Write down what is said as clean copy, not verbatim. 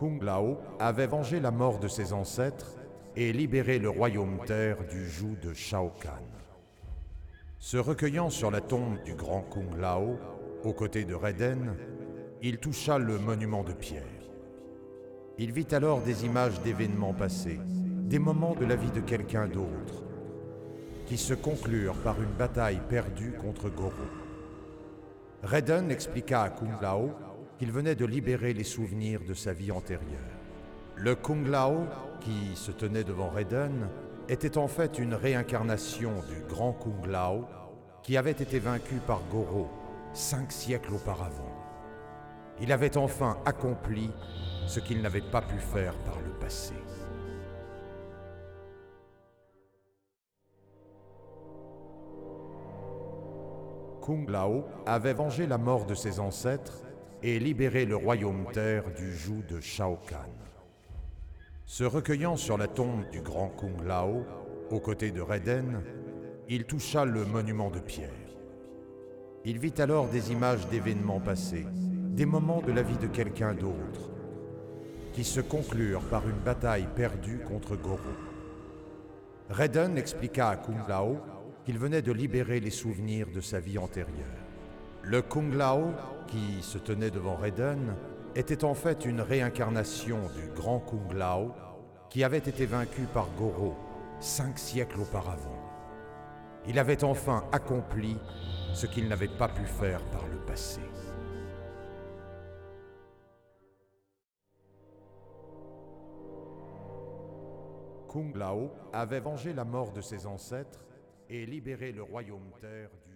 Kung Lao avait vengé la mort de ses ancêtres et libéré le royaume terre du joug de Shao Kahn. Se recueillant sur la tombe du grand Kung Lao, aux côtés de Raiden, il toucha le monument de pierre. Il vit alors des images d'événements passés, des moments de la vie de quelqu'un d'autre, qui se conclurent par une bataille perdue contre Goro. Raiden expliqua à Kung Lao qu'il venait de libérer les souvenirs de sa vie antérieure. Le Kung Lao, qui se tenait devant Raiden, était en fait une réincarnation du grand Kung Lao qui avait été vaincu par Goro 5 siècles auparavant. Il avait enfin accompli ce qu'il n'avait pas pu faire par le passé. Kung Lao avait vengé la mort de ses ancêtres et libéré le royaume terre du joug de Shao Kahn. Se recueillant sur la tombe du grand Kung Lao, aux côtés de Raiden, il toucha le monument de pierre. Il vit alors des images d'événements passés, des moments de la vie de quelqu'un d'autre, qui se conclurent par une bataille perdue contre Goro. Raiden expliqua à Kung Lao qu'il venait de libérer les souvenirs de sa vie antérieure. Le Kung Lao, qui se tenait devant Raiden, était en fait une réincarnation du grand Kung Lao qui avait été vaincu par Goro 5 siècles auparavant. Il avait enfin accompli ce qu'il n'avait pas pu faire par le passé. Kung Lao avait vengé la mort de ses ancêtres et libéré le royaume terre du